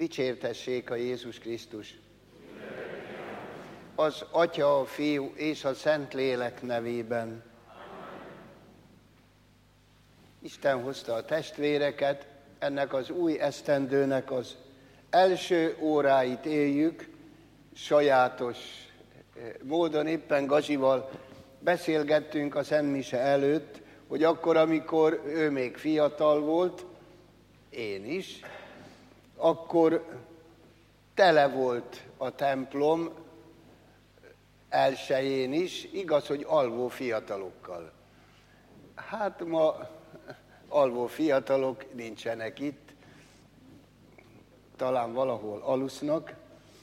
Dicsértessék a Jézus Krisztus! Az Atya, a Fiú és a Szentlélek nevében. Isten hozta a testvéreket, ennek az új esztendőnek az első óráit éljük, sajátos módon. Éppen Gazival beszélgettünk a Szentmise előtt, hogy akkor, amikor ő még fiatal volt, én is, akkor tele volt a templom elsején is, igaz, hogy alvó fiatalokkal. Hát ma alvó fiatalok nincsenek itt, talán valahol alusznak,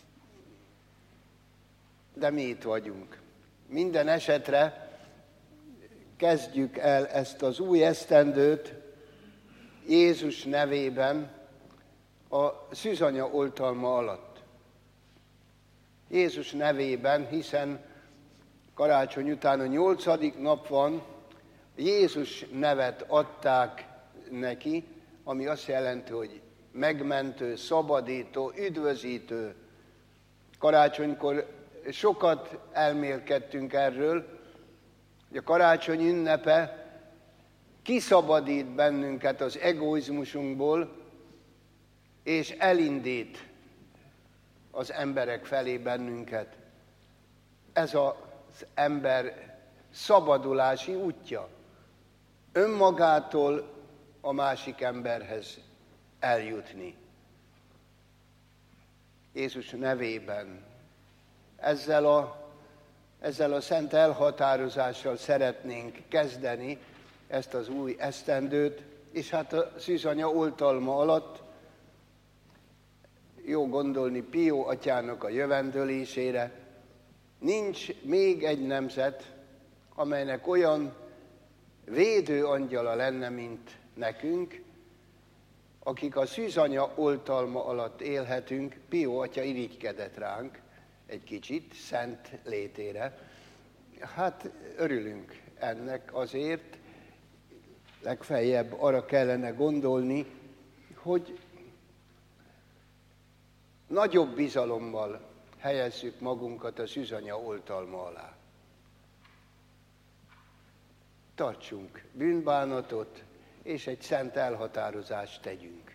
de mi itt vagyunk. Minden esetre kezdjük el ezt az új esztendőt Jézus nevében a szűzanya oltalma alatt. Jézus nevében, hiszen karácsony után a 8. nap van, Jézus nevet adták neki, ami azt jelenti, hogy megmentő, szabadító, üdvözítő. Karácsonykor sokat elmélkedtünk erről, hogy a karácsony ünnepe kiszabadít bennünket az egoizmusunkból, és elindít az emberek felé bennünket. Ez az ember szabadulási útja. Önmagától a másik emberhez eljutni. Jézus nevében ezzel a szent elhatározással szeretnénk kezdeni ezt az új esztendőt, és hát a szűzanya oltalma alatt jó gondolni Pió atyának a jövendölésére. Nincs még egy nemzet, amelynek olyan védő angyala lenne, mint nekünk, akik a szűzanya oltalma alatt élhetünk. Pió atya irigykedett ránk egy kicsit, szent létére. Hát örülünk ennek azért, legfeljebb arra kellene gondolni, hogy nagyobb bizalommal helyezzük magunkat a szűzanya oltalma alá. Tartsunk bűnbánatot, és egy szent elhatározást tegyünk.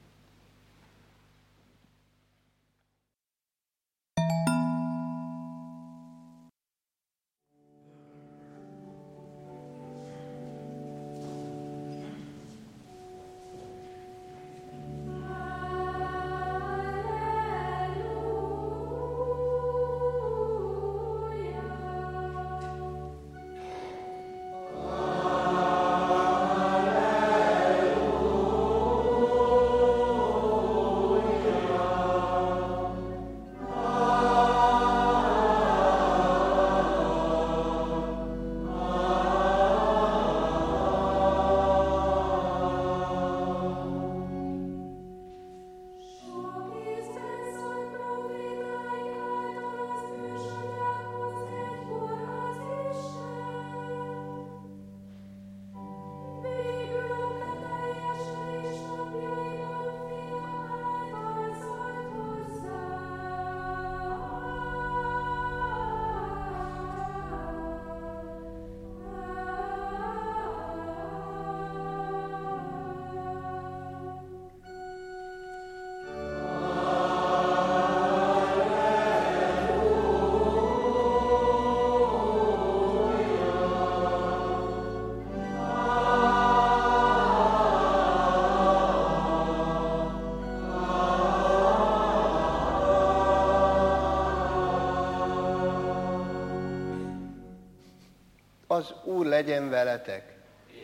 Az Úr legyen veletek.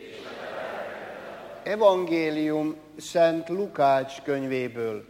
Evangélium Szent Lukács könyvéből.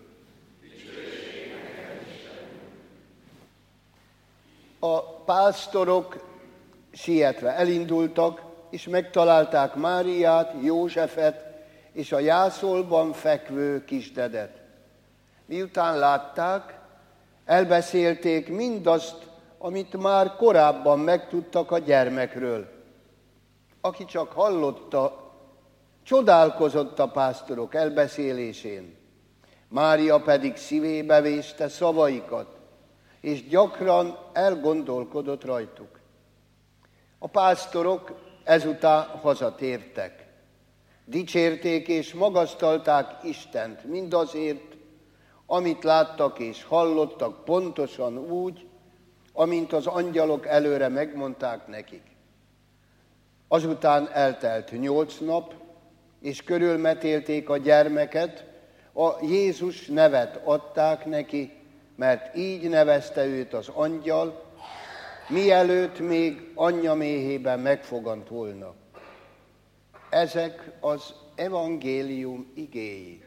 A pásztorok sietve elindultak, és megtalálták Máriát, Józsefet és a jászolban fekvő kisdedet. Miután látták, elbeszélték mindazt, amit már korábban megtudtak a gyermekről. Aki csak hallotta, csodálkozott a pásztorok elbeszélésén. Mária pedig szívébe véste szavaikat, és gyakran elgondolkodott rajtuk. A pásztorok ezután hazatértek. Dicsérték és magasztalták Istent mindazért, amit láttak és hallottak pontosan úgy, amint az angyalok előre megmondták nekik. Azután eltelt 8 nap, és körülmetélték a gyermeket, a Jézus nevet adták neki, mert így nevezte őt az angyal, mielőtt még anyja méhében megfogant volna. Ezek az evangélium igéi.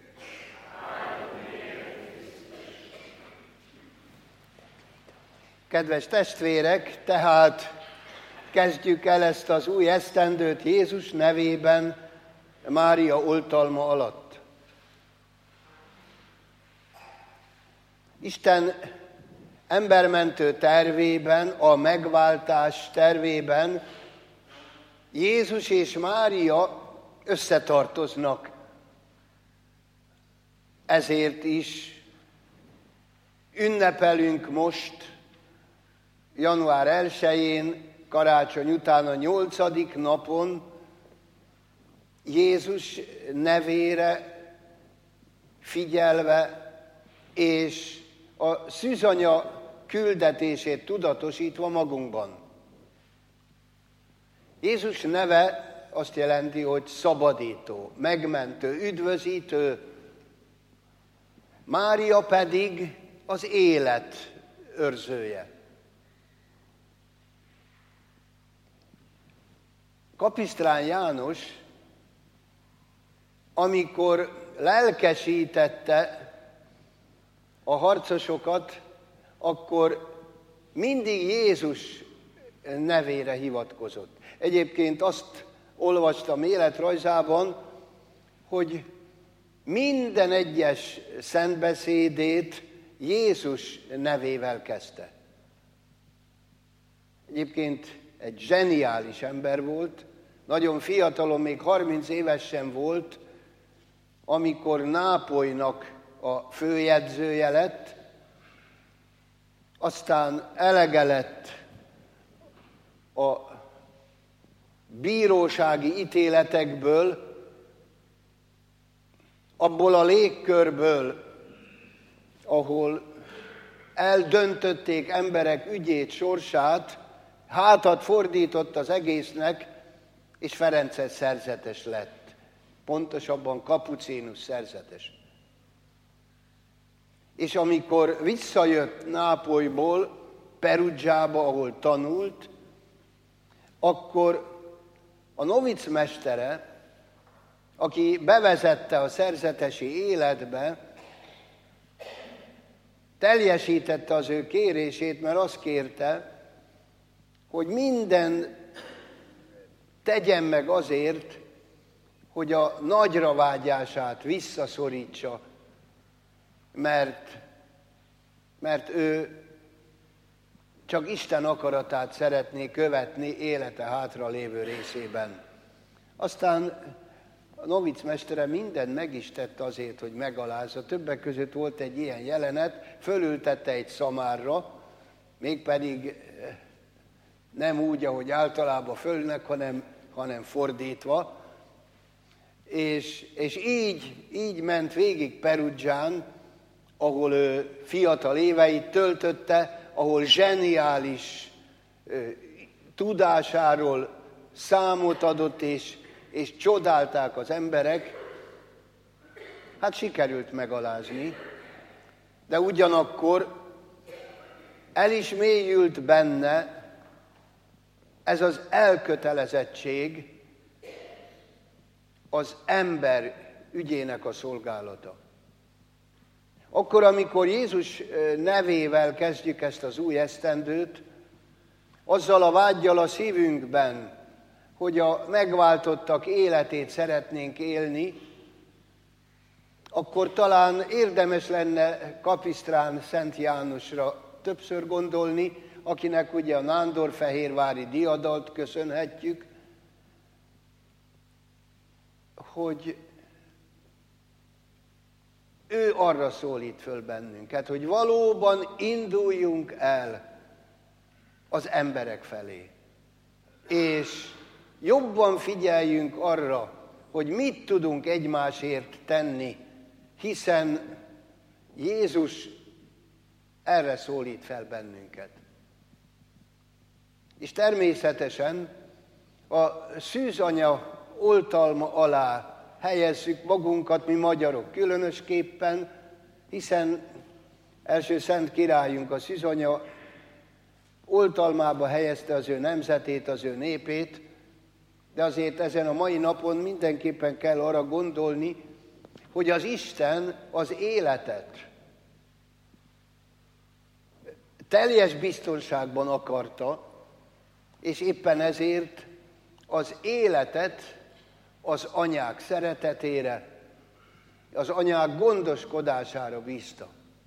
Kedves testvérek, tehát kezdjük el ezt az új esztendőt Jézus nevében, Mária oltalma alatt. Isten embermentő tervében, a megváltás tervében Jézus és Mária összetartoznak. Ezért is ünnepelünk most, január 1-én, karácsony után a 8. napon Jézus nevére figyelve és a szűzanya küldetését tudatosítva magunkban. Jézus neve azt jelenti, hogy szabadító, megmentő, üdvözítő. Mária pedig az élet őrzője. Kapisztrán János, amikor lelkesítette a harcosokat, akkor mindig Jézus nevére hivatkozott. Egyébként azt olvastam életrajzában, hogy minden egyes szentbeszédét Jézus nevével kezdte. Egyébként egy zseniális ember volt, nagyon fiatalon, még 30 éves sem volt, amikor Nápolynak a főjegyzője lett, aztán elege lett a bírósági ítéletekből, abból a légkörből, ahol eldöntötték emberek ügyét, sorsát, hátat fordított az egésznek, és Ferences szerzetes lett. Pontosabban kapucinus szerzetes. És amikor visszajött Nápolyból, Perugiába, ahol tanult, akkor a novicmestere, aki bevezette a szerzetesi életbe, teljesítette az ő kérését, mert azt kérte, hogy minden tegyen meg azért, hogy a nagyra vágyását visszaszorítsa, mert ő csak Isten akaratát szeretné követni élete hátra lévő részében. Aztán a novicmestere mindent meg is tett azért, hogy megalázza. Többek között volt egy ilyen jelenet, fölültette egy szamárra, mégpedig nem úgy, ahogy általában fölnek, hanem fordítva. És így ment végig Perugián, ahol ő fiatal éveit töltötte, ahol zseniális tudásáról számot adott, és csodálták az emberek. Hát sikerült megalázni, de ugyanakkor el is mélyült benne ez az elkötelezettség, az ember ügyének a szolgálata. Akkor, amikor Jézus nevével kezdjük ezt az új esztendőt, azzal a vággyal a szívünkben, hogy a megváltottak életét szeretnénk élni, akkor talán érdemes lenne Kapisztrán Szent Jánosra többször gondolni, akinek ugye a nándorfehérvári diadalt köszönhetjük, hogy ő arra szólít föl bennünket, hogy valóban induljunk el az emberek felé. És jobban figyeljünk arra, hogy mit tudunk egymásért tenni, hiszen Jézus erre szólít fel bennünket. És természetesen a szűzanya oltalma alá helyezzük magunkat, mi magyarok különösképpen, hiszen első szent királyunk a szűzanya oltalmába helyezte az ő nemzetét, az ő népét, de azért ezen a mai napon mindenképpen kell arra gondolni, hogy az Isten az életet teljes biztonságban akarta, és éppen ezért az életet az anyák szeretetére, az anyák gondoskodására bízta.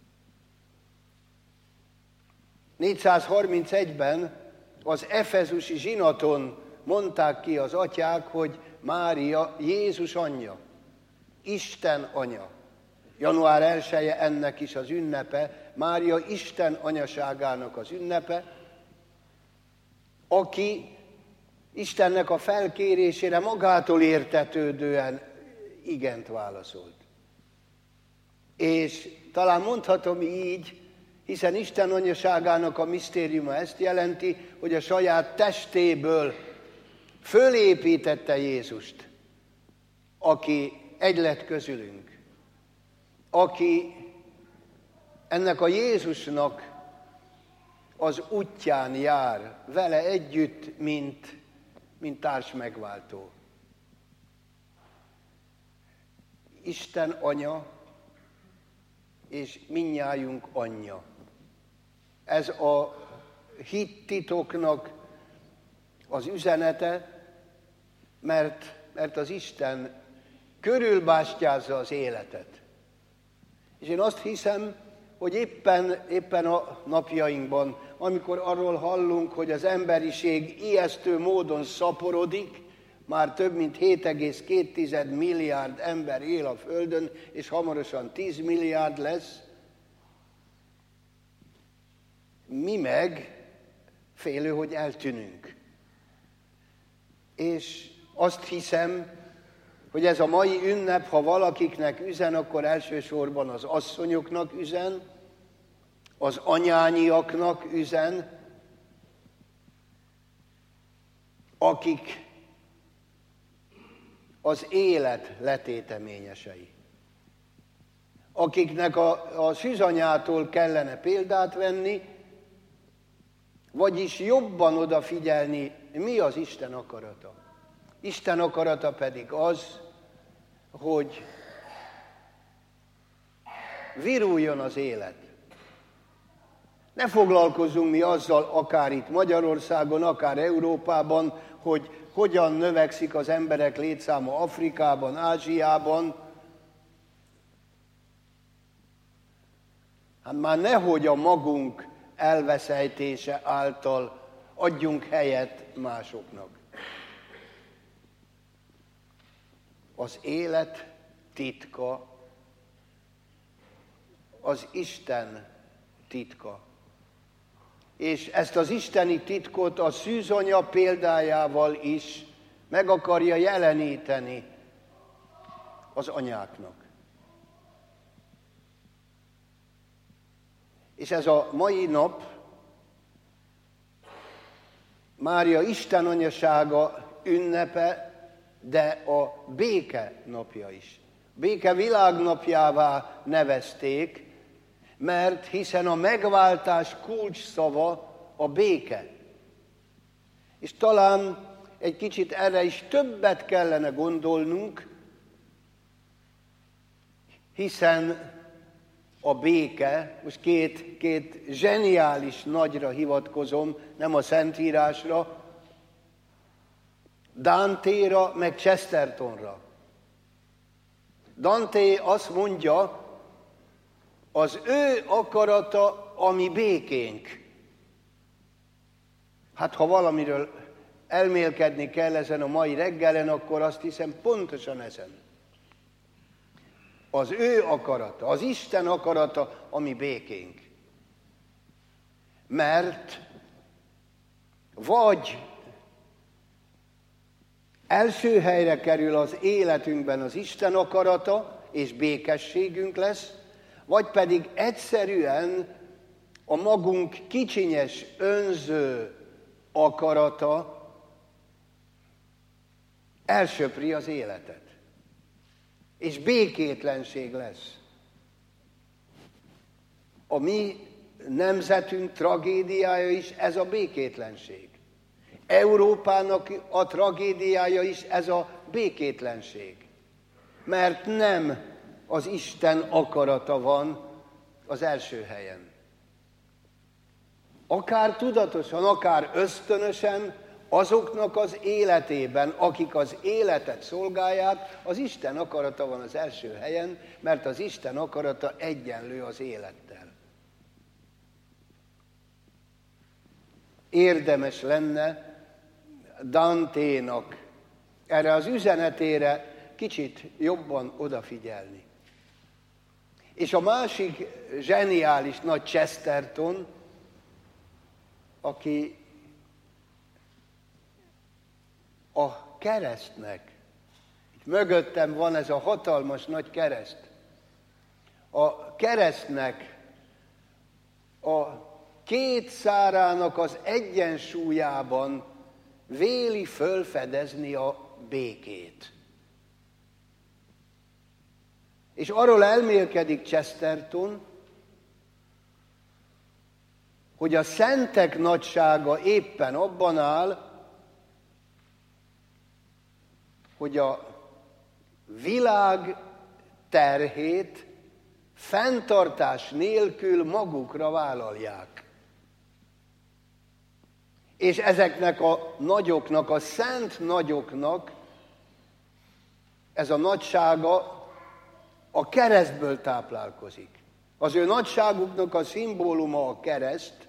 431-ben az efezusi zsinaton mondták ki az atyák, hogy Mária Jézus anyja, Isten anya. Január 1-e ennek is az ünnepe, Mária Isten anyaságának az ünnepe, aki Istennek a felkérésére magától értetődően igent válaszolt. És talán mondhatom így, hiszen Isten anyaságának a misztériuma ezt jelenti, hogy a saját testéből fölépítette Jézust, aki egy lett közülünk, aki ennek a Jézusnak az útján jár vele együtt, mint társ megváltó. Isten anya és mindnyájunk anyja. Ez a hittitoknak az üzenete, mert az Isten körülbástyázza az életet. És én azt hiszem, hogy éppen a napjainkban, amikor arról hallunk, hogy az emberiség ijesztő módon szaporodik, már több mint 7,2 milliárd ember él a Földön, és hamarosan 10 milliárd lesz, mi meg félő, hogy eltűnünk. És azt hiszem, hogy ez a mai ünnep, ha valakiknek üzen, akkor elsősorban az asszonyoknak üzen, az anyányiaknak üzen, akik az élet letéteményesei. Akiknek a szűzanyától kellene példát venni, vagyis jobban odafigyelni, mi az Isten akarata. Isten akarata pedig az, hogy viruljon az élet. Ne foglalkozzunk mi azzal, akár itt Magyarországon, akár Európában, hogy hogyan növekszik az emberek létszáma Afrikában, Ázsiában. Hát már nehogy a magunk elveszejtése által adjunk helyet másoknak. Az élet titka, az Isten titka. És ezt az isteni titkot a szűzanya példájával is meg akarja jeleníteni az anyáknak. És ez a mai nap Mária Isten anyasága ünnepe, de a béke napja is. Béke világnapjává nevezték, mert hiszen a megváltás kulcsszava a béke. És talán egy kicsit erre is többet kellene gondolnunk, hiszen a béke, most két zseniális nagyra hivatkozom, nem a Szentírásra, Dantéra meg Chestertonra. Dante azt mondja, az ő akarata a mi békénk. Hát ha valamiről elmélkedni kell ezen a mai reggelen, akkor azt hiszem pontosan ezen. Az ő akarata, az Isten akarata, a mi békénk. Mert vagy első helyre kerül az életünkben az Isten akarata, és békességünk lesz, vagy pedig egyszerűen a magunk kicsinyes, önző akarata elsöpri az életet. És békétlenség lesz. A mi nemzetünk tragédiája is ez a békétlenség. Európának a tragédiája is ez a békétlenség. Mert nem az Isten akarata van az első helyen. Akár tudatosan, akár ösztönösen, azoknak az életében, akik az életet szolgálják, az Isten akarata van az első helyen, mert az Isten akarata egyenlő az élettel. Érdemes lenne Danténak erre az üzenetére kicsit jobban odafigyelni. És a másik zseniális nagy Chesterton, aki a keresztnek, itt mögöttem van ez a hatalmas nagy kereszt, a keresztnek a két szárának az egyensúlyában véli fölfedezni a békét. És arról elmélkedik Chesterton, hogy a szentek nagysága éppen abban áll, hogy a világ terhét fenntartás nélkül magukra vállalják. És ezeknek a nagyoknak, a szent nagyoknak ez a nagysága a keresztből táplálkozik. Az ő nagyságuknak a szimbóluma a kereszt.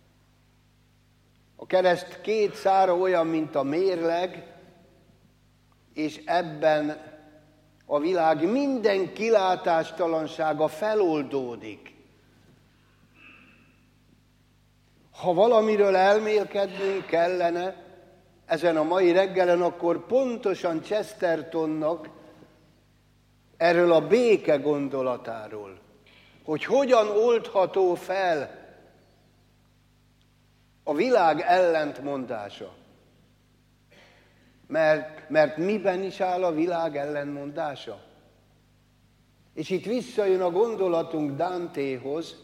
A kereszt két szára olyan, mint a mérleg, és ebben a világ minden kilátástalansága feloldódik. Ha valamiről elmélkednünk kellene ezen a mai reggelen, akkor pontosan Chestertonnak erről a béke gondolatáról, hogy hogyan oldható fel a világ ellentmondása. Mert miben is áll a világ ellentmondása? És itt visszajön a gondolatunk Dantéhoz.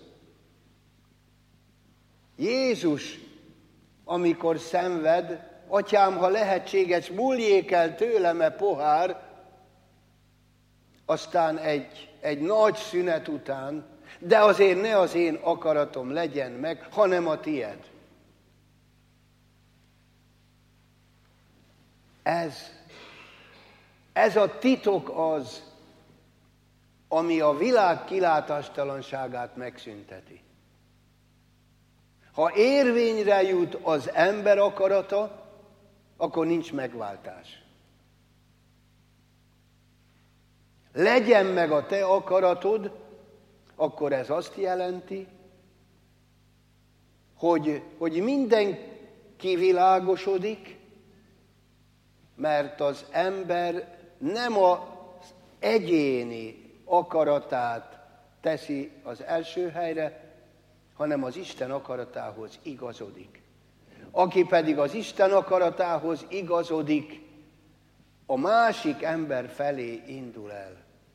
Jézus, amikor szenved, atyám, ha lehetséges, múljék el tőlem e pohár, aztán egy nagy szünet után, de azért ne az én akaratom legyen meg, hanem a tied. Ez a titok az, ami a világ kilátástalanságát megszünteti. Ha érvényre jut az ember akarata, akkor nincs megváltás. Legyen meg a te akaratod, akkor ez azt jelenti, hogy minden kivilágosodik, mert az ember nem az egyéni akaratát teszi az első helyre, hanem az Isten akaratához igazodik. Aki pedig az Isten akaratához igazodik, a másik ember felé indul el.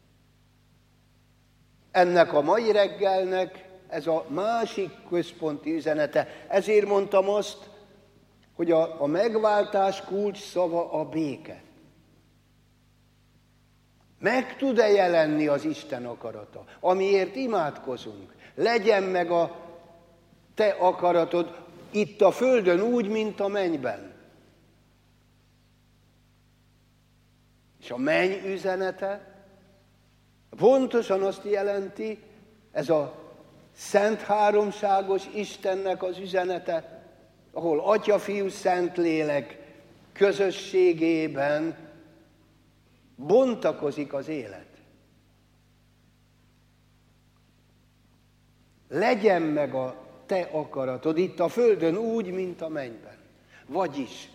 Ennek a mai reggelnek ez a másik központi üzenete. Ezért mondtam azt, hogy a megváltás kulcs szava a béke. Meg tud-e jelenni az Isten akarata, amiért imádkozunk? Legyen meg a te akaratod itt a földön úgy, mint a mennyben. És a menny üzenete pontosan azt jelenti, ez a szent háromságos Istennek az üzenete, ahol Atya, Fiú, Szentlélek közösségében bontakozik az élet. legyen meg a te akaratod itt a földön úgy, mint a mennyben. Vagyis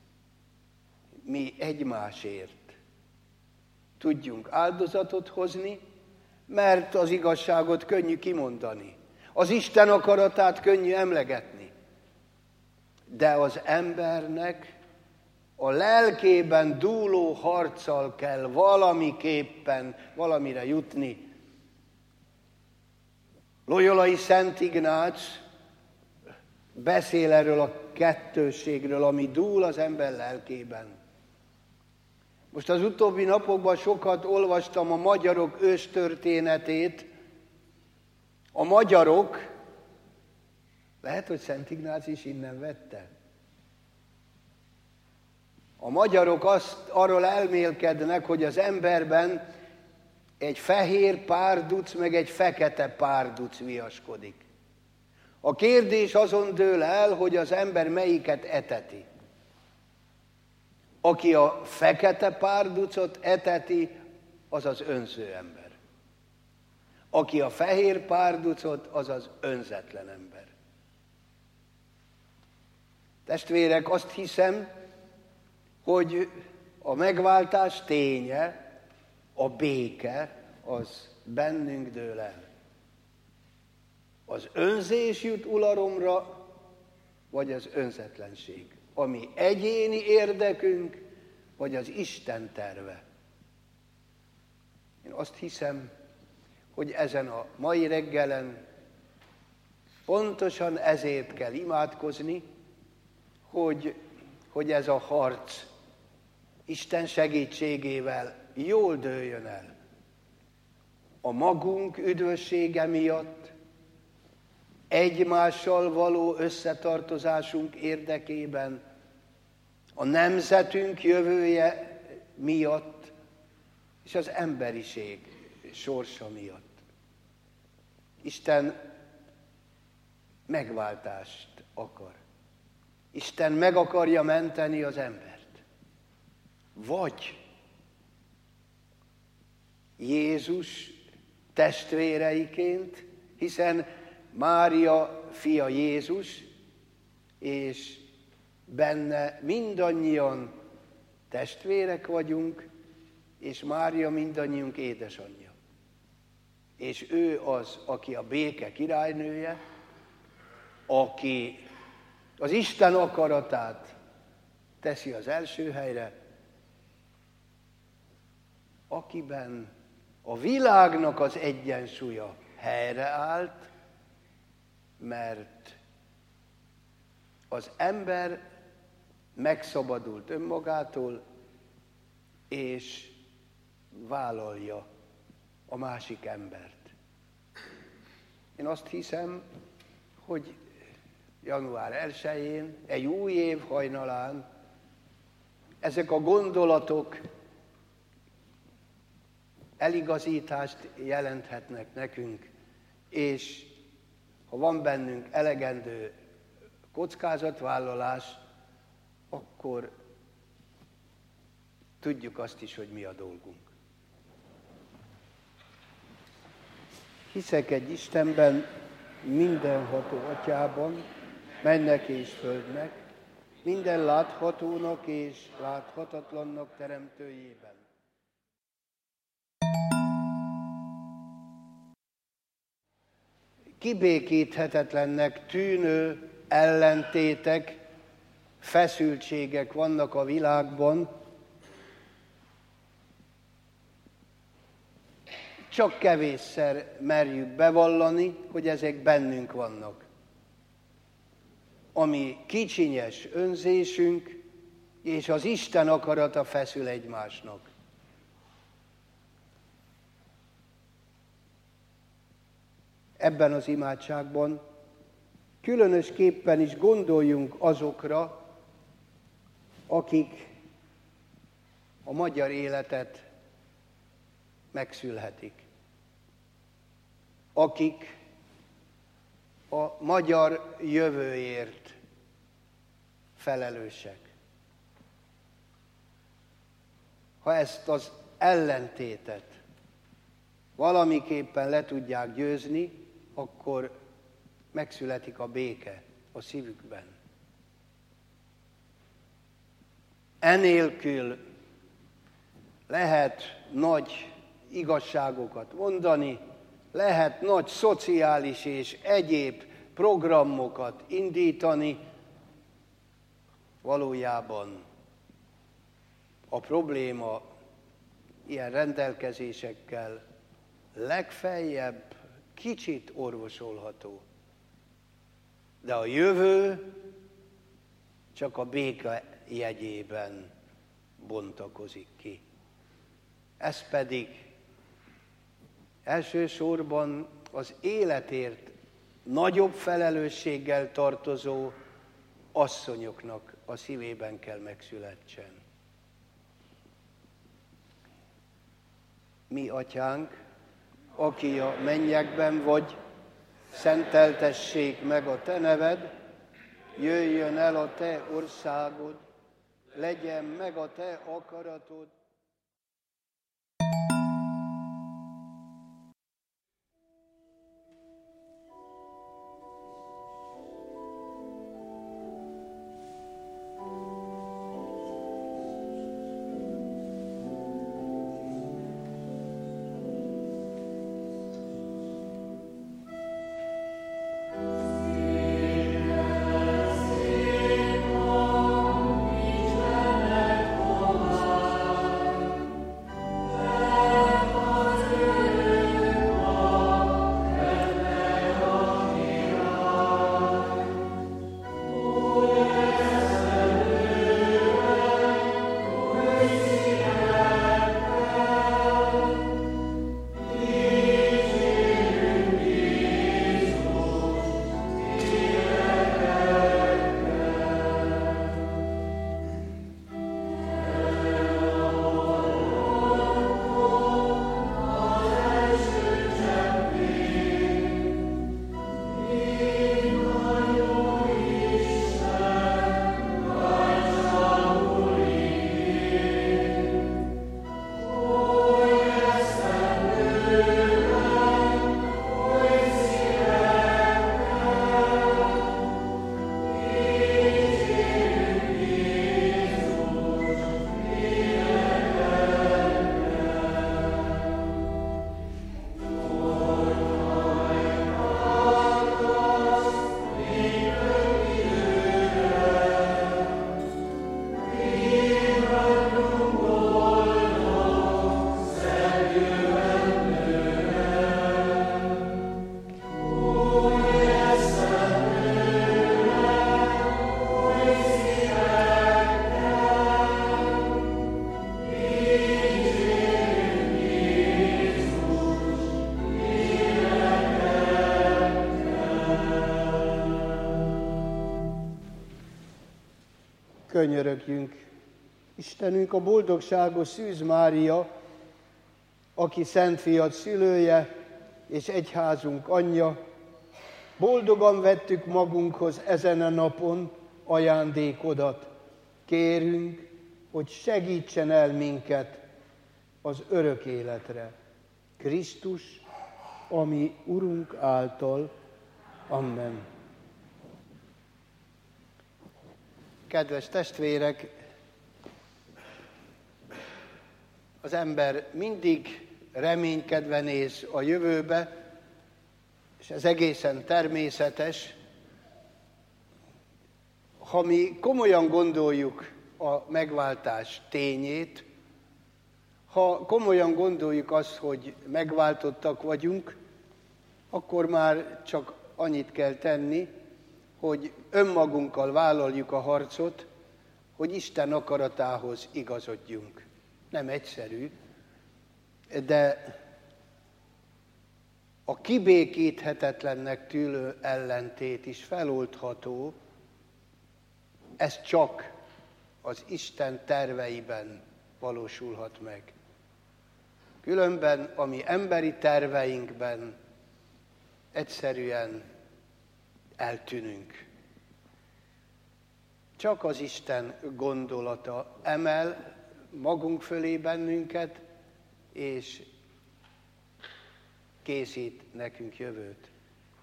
mi egymásért tudjunk áldozatot hozni, mert az igazságot könnyű kimondani. Az Isten akaratát könnyű emlegetni. De az embernek a lelkében dúló harccal kell valamiképpen valamire jutni. Loyolai Szent Ignác beszél erről a kettősségről, ami dúl az ember lelkében. Most az utóbbi napokban sokat olvastam a magyarok őstörténetét. A magyarok, lehet, hogy Szent Ignác is innen vette. A magyarok arról elmélkednek, hogy az emberben egy fehér párduc, meg egy fekete párduc viaskodik. A kérdés azon dől el, hogy az ember melyiket eteti. Aki a fekete párducot eteti, az az önző ember. Aki a fehér párducot, az az önzetlen ember. Testvérek, azt hiszem, hogy a megváltás ténye, a béke, az bennünk dől el. Az önzés jut uralomra, vagy az önzetlenség? A mi egyéni érdekünk, vagy az Isten terve? Én azt hiszem, hogy ezen a mai reggelen pontosan ezért kell imádkozni, hogy ez a harc Isten segítségével jól dőljön el. A magunk üdvössége miatt, egymással való összetartozásunk érdekében, a nemzetünk jövője miatt, és az emberiség sorsa miatt. Isten megváltást akar. Isten meg akarja menteni az embert. Vagy Jézus testvéreiként, hiszen Mária fia Jézus, és benne mindannyian testvérek vagyunk, és Mária mindannyiunk édesanyja. És ő az, aki a béke királynője, aki az Isten akaratát teszi az első helyre, akiben a világnak az egyensúlya helyreállt, mert az ember megszabadult önmagától, és vállalja a másik embert. Én azt hiszem, hogy január 1-én, egy új év hajnalán ezek a gondolatok eligazítást jelenthetnek nekünk, és ha van bennünk elegendő kockázatvállalás, akkor tudjuk azt is, hogy mi a dolgunk. Hiszek egy Istenben, mindenható Atyában, mennek és földnek, minden láthatónak és láthatatlannak teremtőjében. Kibékíthetetlennek tűnő ellentétek, feszültségek vannak a világban, csak kevésszer merjük bevallani, hogy ezek bennünk vannak. Ami kicsinyes önzésünk, és az Isten akarata feszül egymásnak. Ebben az imádságban különösképpen is gondoljunk azokra, akik a magyar életet megszülhetik. Akik a magyar jövőért felelősek. Ha ezt az ellentétet valamiképpen le tudják győzni, akkor megszületik a béke a szívükben. Enélkül lehet nagy igazságokat mondani, lehet nagy szociális és egyéb programokat indítani, valójában a probléma ilyen rendelkezésekkel legfeljebb kicsit orvosolható. De a jövő csak a béke jegyében bontakozik ki. Ez pedig elsősorban az életért nagyobb felelősséggel tartozó asszonyoknak a szívében kell megszületsen. Mi, Atyánk, aki a mennyekben vagy, szenteltessék meg a te neved, jöjjön el a te országod, legyen meg a te akaratod. Könyörögjünk. Istenünk, a boldogságos Szűz Mária, aki Szent Fiat szülője és egyházunk anyja, boldogan vettük magunkhoz ezen a napon ajándékodat. Kérünk, hogy segítsen el minket az örök életre. Krisztus, ami Urunk által. Amen. Kedves testvérek, az ember mindig reménykedve néz a jövőbe, és ez egészen természetes. Ha mi komolyan gondoljuk a megváltás tényét, ha komolyan gondoljuk azt, hogy megváltottak vagyunk, akkor már csak annyit kell tenni, hogy önmagunkkal vállaljuk a harcot, hogy Isten akaratához igazodjunk. Nem egyszerű, de a kibékíthetetlennek tűnő ellentét is feloldható, ez csak az Isten terveiben valósulhat meg. Különben a mi emberi terveinkben egyszerűen eltűnünk. Csak az Isten gondolata emel magunk fölé bennünket, és készít nekünk jövőt.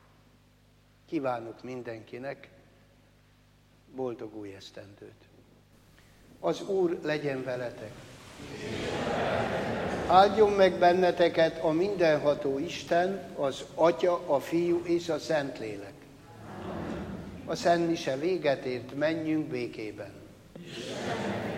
Kívánok mindenkinek boldog új esztendőt. Az Úr legyen veletek. Áldjon meg benneteket a mindenható Isten, az Atya, a Fiú és a Szentlélek. A szent mise véget ért, menjünk békében.